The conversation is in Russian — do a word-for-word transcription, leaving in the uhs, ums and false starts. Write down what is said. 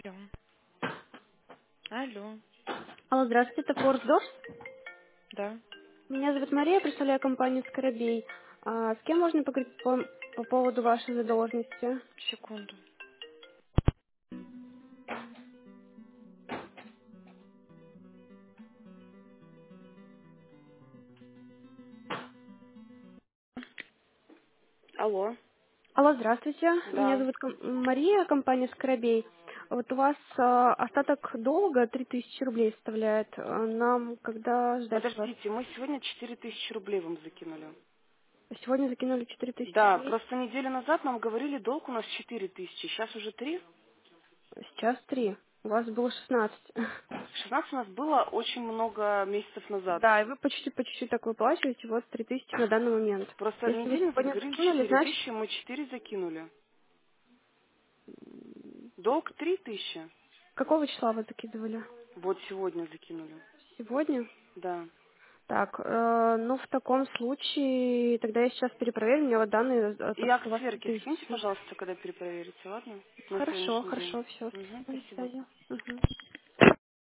Алло. Алло. Алло, здравствуйте, это Форсдорс. Да. Меня зовут Мария, представляю компанию Скоробей. А, с кем можно поговорить по, по поводу вашей задолженности? Секунду. Алло. Алло, здравствуйте. Меня Да. зовут ком- Мария, компания Скоробей. Вот у вас а, остаток долга три тысячи рублей составляет. А, Нам когда ждать вас? Подождите, мы сегодня четыре тысячи рублей вам закинули. Сегодня закинули четыре тысячи Да, рублей. просто неделю назад нам говорили, долг у нас четыре тысячи. Сейчас уже три. Сейчас три. У вас было шестнадцать. шестнадцать у нас было очень много месяцев назад. Да, и вы по чуть-чуть, по чуть-чуть так выплачиваете, вот три тысячи на данный момент. Просто Если вы неделю назад сегодня говорили закинули, четыре значит, тысячи, мы четыре закинули. Долг три тысячи. какого числа вы закидывали? Вот сегодня закинули. Сегодня? Да. Так, э, ну в таком случае, тогда я сейчас перепроверю, у меня вот данные о И том, что акт у вас три сверки скиньте, тысячи. пожалуйста, когда перепроверите, ладно? На Хорошо, сегодняшний день. хорошо, все, Угу, спасибо, до спасибо. связи. Мгм.